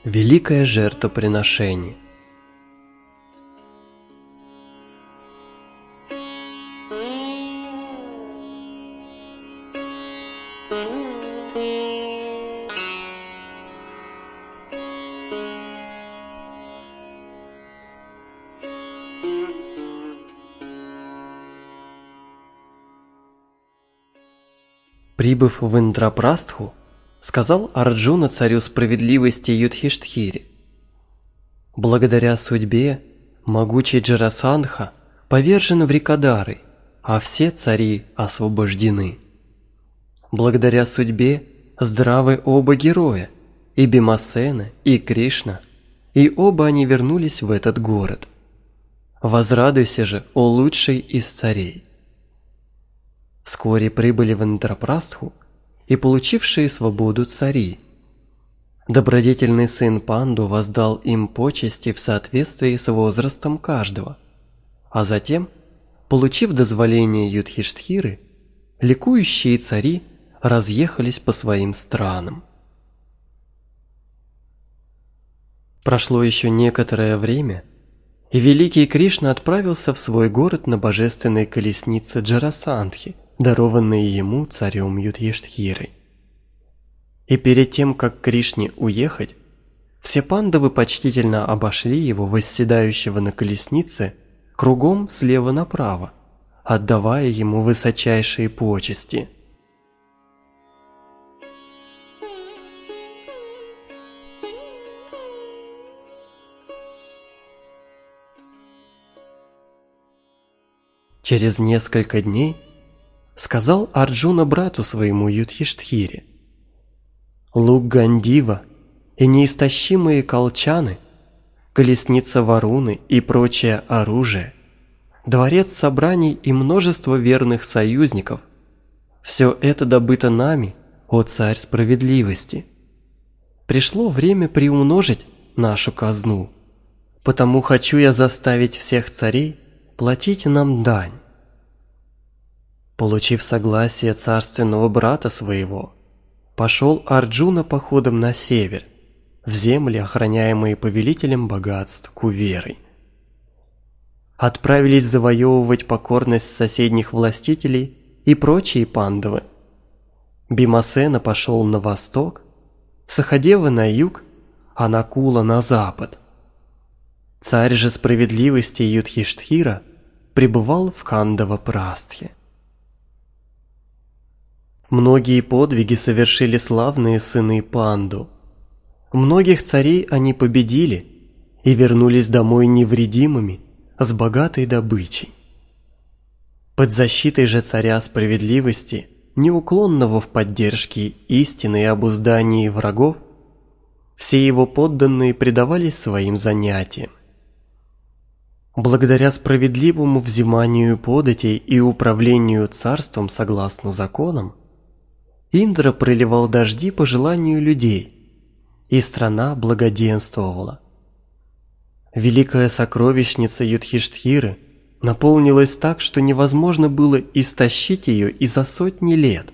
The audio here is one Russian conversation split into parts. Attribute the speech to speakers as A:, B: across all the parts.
A: Великое жертвоприношение. Прибыв в Индрапрастху, сказал Арджуна царю справедливости Юдхиштхире: «Благодаря судьбе могучий Джарасандха повержен в Рикадары, а все цари освобождены. Благодаря судьбе здравы оба героя, и Бимасена, и Кришна, и оба они вернулись в этот город. Возрадуйся же, о лучший из царей». Вскоре прибыли в Индрапрастху и получившие свободу цари. Добродетельный сын Панду воздал им почести в соответствии с возрастом каждого, а затем, получив дозволение Юдхиштхиры, ликующие цари разъехались по своим странам. Прошло еще некоторое время, и великий Кришна отправился в свой город на божественной колеснице Джарасандхи, дарованной ему царем Юдхиштхирой. И перед тем, как Кришне уехать, все пандавы почтительно обошли его, восседающего на колеснице, кругом слева направо, отдавая ему высочайшие почести. Через несколько дней сказал Арджуна брату своему Юдхиштхире: «Лук Гандива и неистощимые колчаны, колесница Варуны и прочее оружие, дворец собраний и множество верных союзников – все это добыто нами, о царь справедливости. Пришло время приумножить нашу казну, потому хочу я заставить всех царей платить нам дань». Получив согласие царственного брата своего, пошел Арджуна походом на север, в земли, охраняемые повелителем богатств Куверой. Отправились завоевывать покорность соседних властителей и прочие пандавы. Бимасена пошел на восток, Сахадева на юг, а Накула на запад. Царь же справедливости Юдхиштхира пребывал в Кандава-Прастхе. Многие подвиги совершили славные сыны Панду. Многих царей они победили и вернулись домой невредимыми, с богатой добычей. Под защитой же царя справедливости, неуклонного в поддержке истины и обуздании врагов, все его подданные предавались своим занятиям. Благодаря справедливому взиманию податей и управлению царством согласно законам, Индра проливал дожди по желанию людей, и страна благоденствовала. Великая сокровищница Юдхиштхиры наполнилась так, что невозможно было истощить ее и за сотни лет.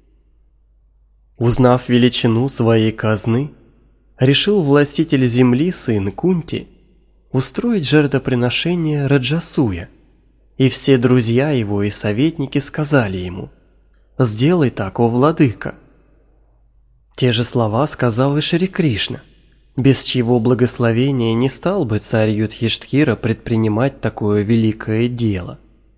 A: Узнав величину своей казны, решил властитель земли, сын Кунти, устроить жертвоприношение Раджасуя, и все друзья его и советники сказали ему: «Сделай так, о владыка». Те же слова сказал и Шри Кришна, без чьего благословения не стал бы царь Юдхиштхира предпринимать такое великое дело.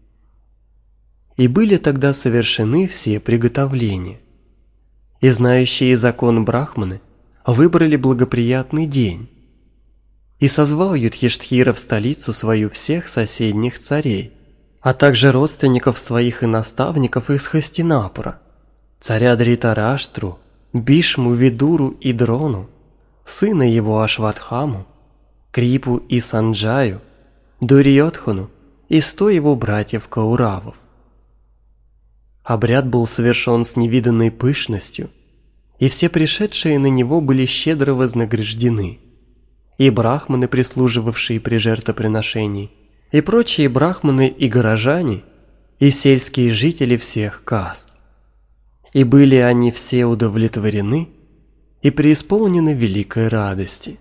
A: И были тогда совершены все приготовления. И знающие закон брахманы выбрали благоприятный день. И созвал Юдхиштхира в столицу свою всех соседних царей, а также родственников своих и наставников из Хастинапура, царя Дритараштру, Бишму, Видуру и Дрону, сына его Ашватхаму, Крипу и Санджаю, Дурьодхану и 100 его братьев Кауравов. Обряд был совершен с невиданной пышностью, и все пришедшие на него были щедро вознаграждены, и брахманы, прислуживавшие при жертвоприношении, и прочие брахманы и горожане, и сельские жители всех каст. И были они все удовлетворены, и преисполнены великой радости.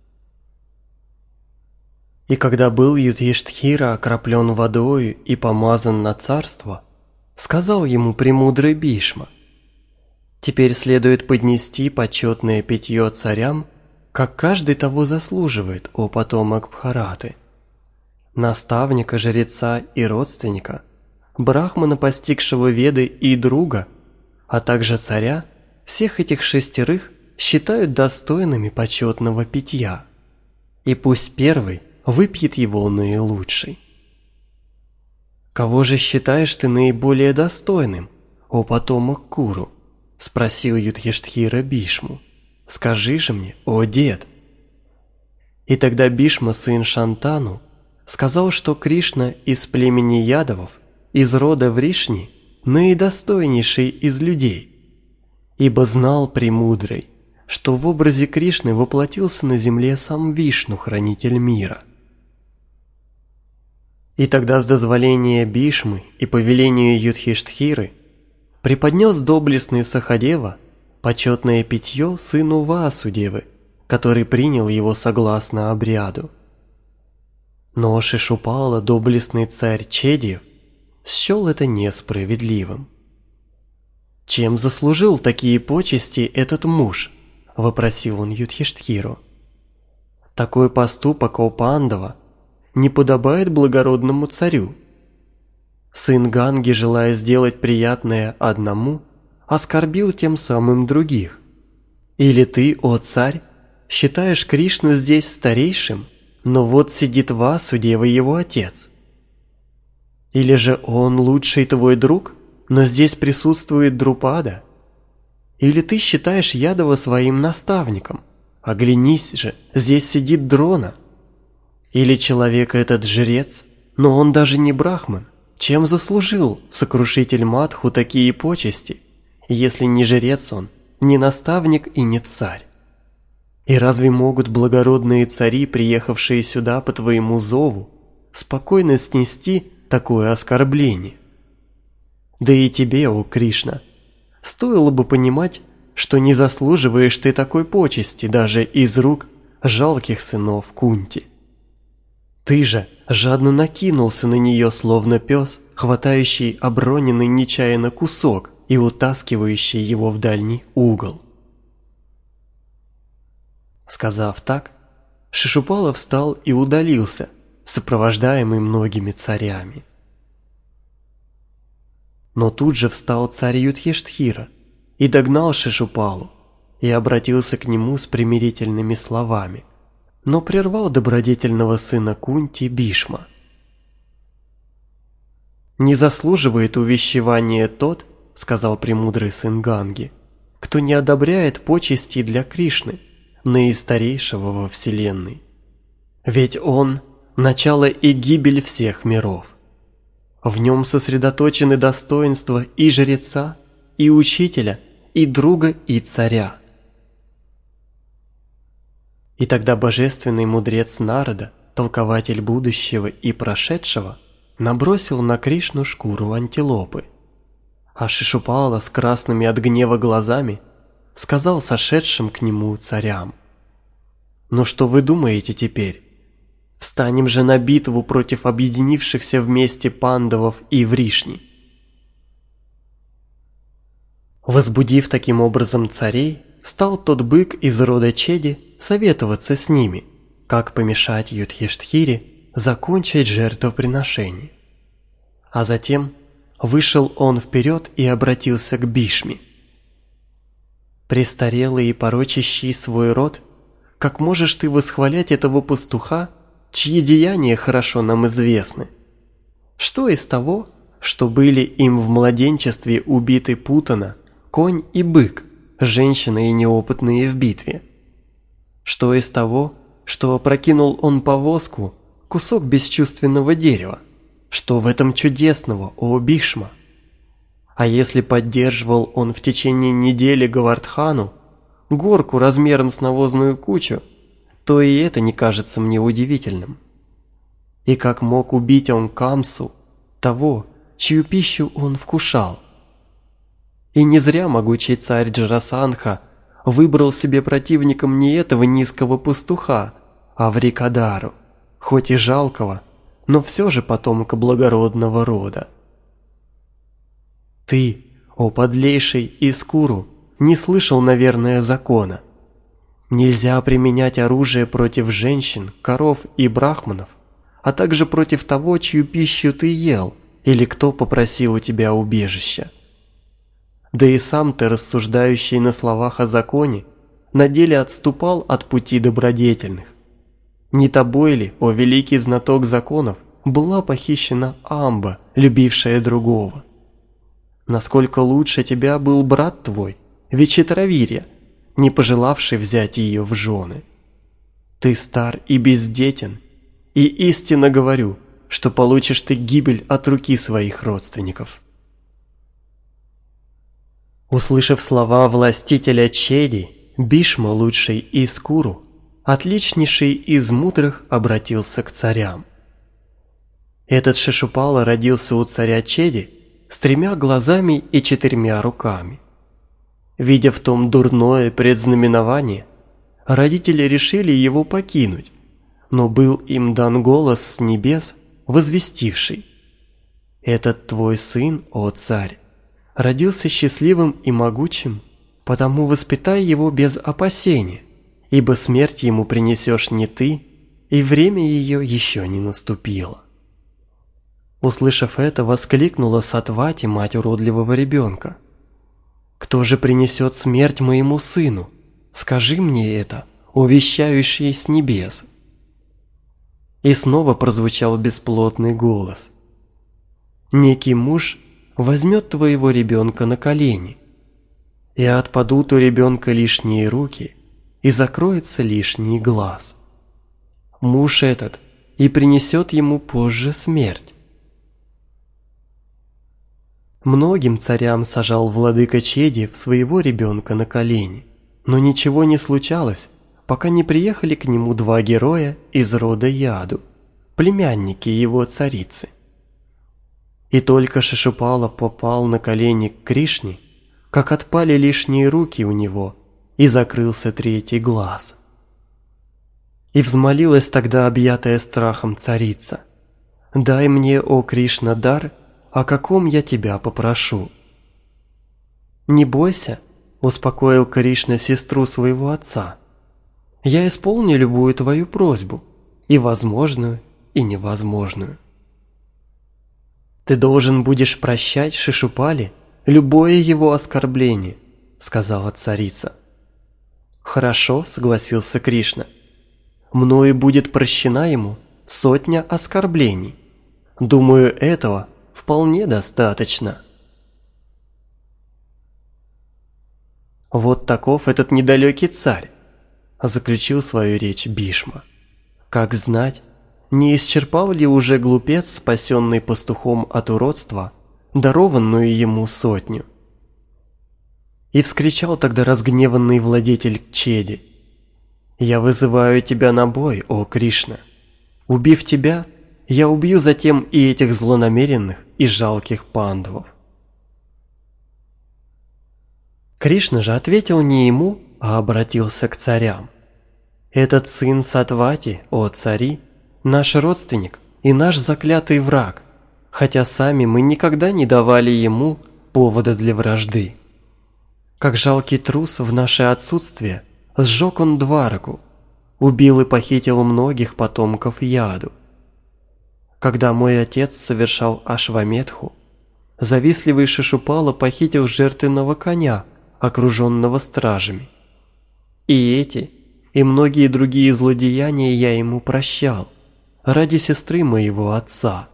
A: И когда был Юдхиштхира окроплен водою и помазан на царство, сказал ему премудрый Бишма: «Теперь следует поднести почетное питье царям, как каждый того заслуживает, о потомок Бхараты, наставника, жреца и родственника, брахмана, постигшего Веды, и друга, а также царя. Всех этих 6 считают достойными почетного питья, и пусть первый выпьет его наилучший». «Кого же считаешь ты наиболее достойным, о потомок Куру?» – спросил Юдхиштхира Бишму. «Скажи же мне, о дед». И тогда Бишма, сын Шантану, сказал, что Кришна из племени Ядавов, из рода Вришни, наидостойнейший из людей, ибо знал премудрый, что в образе Кришны воплотился на земле сам Вишну, хранитель мира. И тогда с дозволения Бишмы и по велению Юдхиштхиры преподнес доблестный Сахадева почетное питье сыну Васудевы, который принял его согласно обряду. Но Шишупала, доблестный царь Чедьев, счел это несправедливым. «Чем заслужил такие почести этот муж?» – вопросил он Юдхиштхиру. «Такой поступок, о Пандава, не подобает благородному царю. Сын Ганги, желая сделать приятное одному, оскорбил тем самым других. Или ты, о царь, считаешь Кришну здесь старейшим, но вот сидит Васудева, его отец? Или же он лучший твой друг, но здесь присутствует Друпада? Или ты считаешь Ядова своим наставником? Оглянись же, здесь сидит Дрона. Или человек этот жрец, но он даже не брахман? Чем заслужил сокрушитель Мадху такие почести, если не жрец он, не наставник и не царь? И разве могут благородные цари, приехавшие сюда по твоему зову, спокойно снести такое оскорбление? Да и тебе, о Кришна, стоило бы понимать, что не заслуживаешь ты такой почести даже из рук жалких сынов Кунти. Ты же жадно накинулся на нее, словно пес, хватающий оброненный нечаянно кусок и утаскивающий его в дальний угол». Сказав так, Шишупала встал и удалился, сопровождаемый многими царями. Но тут же встал царь Юдхиштхира и догнал Шишупалу и обратился к нему с примирительными словами, но прервал добродетельного сына Кунти Бишма. «Не заслуживает увещевания тот, — сказал премудрый сын Ганги, — кто не одобряет почести для Кришны, наистарейшего во вселенной. Ведь он — начало и гибель всех миров. В нем сосредоточены достоинства и жреца, и учителя, и друга, и царя». И тогда божественный мудрец Нарада, толкователь будущего и прошедшего, набросил на Кришну шкуру антилопы. А Шишупала с красными от гнева глазами сказал сошедшим к нему царям: «Ну что вы думаете теперь? Встанем же на битву против объединившихся вместе пандавов и Вришни». Возбудив таким образом царей, стал тот бык из рода Чеди советоваться с ними, как помешать Юдхиштхире закончить жертвоприношение. А затем вышел он вперед и обратился к Бишме: «Престарелый и порочащий свой род, как можешь ты восхвалять этого пастуха, чьи деяния хорошо нам известны? Что из того, что были им в младенчестве убиты Путана, конь и бык, женщины и неопытные в битве? Что из того, что опрокинул он повозку, кусок бесчувственного дерева? Что в этом чудесного, о Бишма? А если поддерживал он в течение недели Гавардхану, горку размером с навозную кучу, то и это не кажется мне удивительным. И как мог убить он Камсу, того, чью пищу он вкушал? И не зря могучий царь Джарасандха выбрал себе противником не этого низкого пастуха, а Врикадару, хоть и жалкого, но все же потомка благородного рода. Ты, о подлейший Искуру, не слышал, наверное, закона. Нельзя применять оружие против женщин, коров и брахманов, а также против того, чью пищу ты ел, или кто попросил у тебя убежища. Да и сам ты, рассуждающий на словах о законе, на деле отступал от пути добродетельных. Не тобой ли, о великий знаток законов, была похищена Амба, любившая другого? Насколько лучше тебя был брат твой, Вичитравирья, не пожелавший взять ее в жены? Ты стар и бездетен, и истинно говорю, что получишь ты гибель от руки своих родственников». Услышав слова властителя Чеди, Бишма, лучший Искуру, отличнейший из мудрых, обратился к царям. Этот Шишупала родился у царя Чеди с 3 глазами и 4 руками. Видя в том дурное предзнаменование, родители решили его покинуть, но был им дан голос с небес, возвестивший: «Этот твой сын, о царь, родился счастливым и могучим, потому воспитай его без опасения, ибо смерть ему принесешь не ты, и время ее еще не наступило». Услышав это, воскликнула Сатвати, мать уродливого ребенка: «Кто же принесет смерть моему сыну? Скажи мне это, о вещающий с небес». И снова прозвучал бесплотный голос: «Некий муж возьмет твоего ребенка на колени, и отпадут у ребенка лишние руки, и закроется лишний глаз. Муж этот и принесет ему позже смерть». Многим царям сажал владыка Чеди своего ребенка на колени, но ничего не случалось, пока не приехали к нему 2 героя из рода Яду, племянники его царицы. И только Шишупала попал на колени к Кришне, как отпали лишние руки у него, и закрылся 3-й глаз. И взмолилась тогда объятая страхом царица: «Дай мне, о Кришна, дар, о каком я тебя попрошу». «Не бойся», — успокоил Кришна сестру своего отца, «я исполню любую твою просьбу, и возможную, и невозможную». «Ты должен будешь прощать Шишупале любое его оскорбление», — сказала царица. «Хорошо», — согласился Кришна, «мною будет прощена ему 100 оскорблений. Думаю, этого вполне достаточно». «Вот таков этот недалекий царь», — заключил свою речь Бишма. «Как знать, не исчерпал ли уже глупец, спасенный пастухом от уродства, дарованную ему 100?» И вскричал тогда разгневанный владетель Чеди: «Я вызываю тебя на бой, о Кришна! Убив тебя, я убью затем и этих злонамеренных и жалких пандавов». Кришна же ответил не ему, а обратился к царям: «Этот сын Сатвати, о цари, наш родственник и наш заклятый враг, хотя сами мы никогда не давали ему повода для вражды. Как жалкий трус в наше отсутствие сжег он Двараку, убил и похитил многих потомков Яду. Когда мой отец совершал Ашваметху, завистливый Шишупала похитил жертвенного коня, окруженного стражами. И эти, и многие другие злодеяния я ему прощал ради сестры моего отца.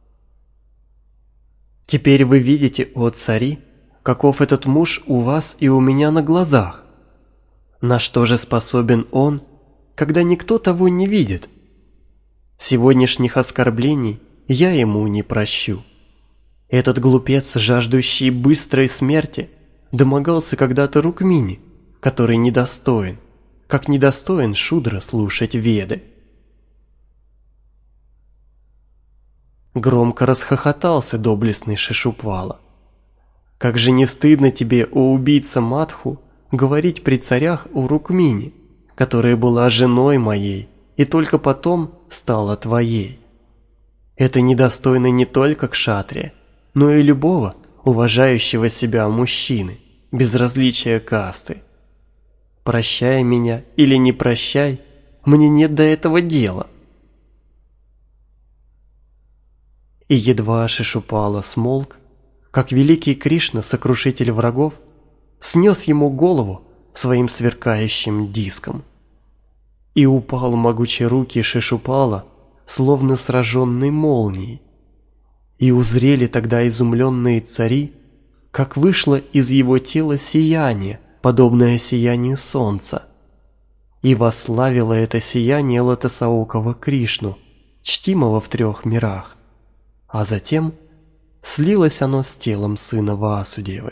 A: Теперь вы видите, о цари, каков этот муж у вас и у меня на глазах. На что же способен он, когда никто того не видит? Сегодняшних оскорблений я ему не прощу. Этот глупец, жаждущий быстрой смерти, домогался когда-то Рукмини, который недостоин, как недостоин Шудра слушать Веды». Громко расхохотался доблестный Шишупала. «Как же не стыдно тебе, о убийца Мадху, говорить при царях у Рукмини, которая была женой моей и только потом стала твоей. Это недостойно не только кшатрия, но и любого уважающего себя мужчины, без различия касты. Прощай меня или не прощай, мне нет до этого дела». И едва Шишупала смолк, как великий Кришна, сокрушитель врагов, снес ему голову своим сверкающим диском. И упал могучие руки Шишупала, словно сраженный молнией. И узрели тогда изумленные цари, как вышло из его тела сияние, подобное сиянию солнца. И восславило это сияние лотосоокого Кришну, чтимого в 3 мирах, а затем слилось оно с телом сына Васудевы.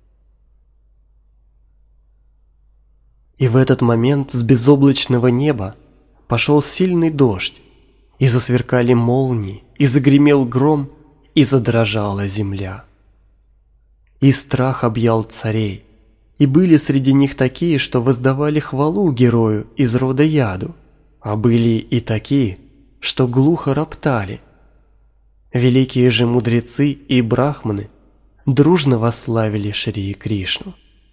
A: И в этот момент с безоблачного неба пошел сильный дождь, и засверкали молнии, и загремел гром, и задрожала земля. И страх объял царей, и были среди них такие, что воздавали хвалу герою из рода Яду, а были и такие, что глухо роптали. Великие же мудрецы и брахманы дружно восславили Шри Кришну.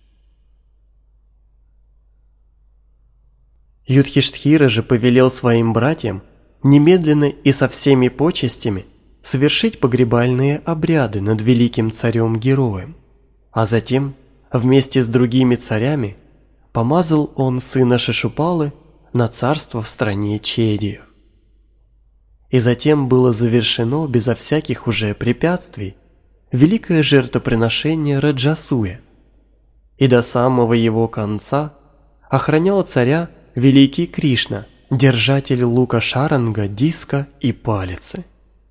A: Юдхиштхира же повелел своим братьям немедленно и со всеми почестями совершить погребальные обряды над великим царем-героем, а затем вместе с другими царями помазал он сына Шишупалы на царство в стране Чедиев. И затем было завершено безо всяких уже препятствий великое жертвоприношение Раджасуя, и до самого его конца охранял царя великий Кришна, держатель лука шаранга, диска и палицы.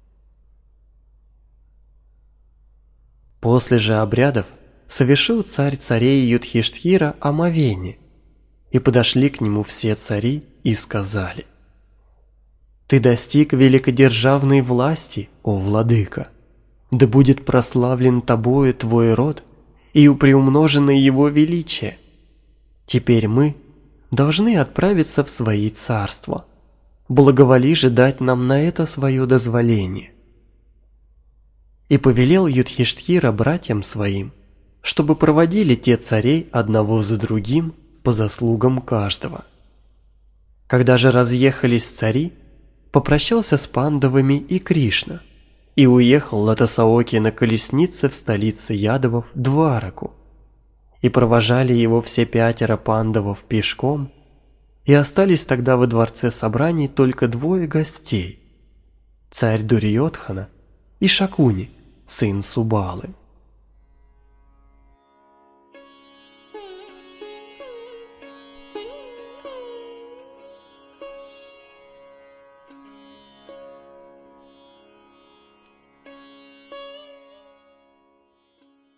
A: После же обрядов совершил царь царей Юдхиштхира омовение, и подошли к нему все цари и сказали: «Ты достиг великодержавной власти, о владыка! Да будет прославлен тобою твой род и приумножено его величие. Теперь мы должны отправиться в свои царства. Благоволи же дать нам на это свое дозволение». И повелел Юдхиштхира братьям своим, чтобы проводили те царей одного за другим по заслугам каждого. Когда же разъехались цари, попрощался с пандавами и Кришна, и уехал Лотосаоки на колеснице в столице Ядовов Двараку. И провожали его все 5 пандавов пешком, и остались тогда во дворце собраний только 2 гостей: царь Дурьодхана и Шакуни, сын Субалы.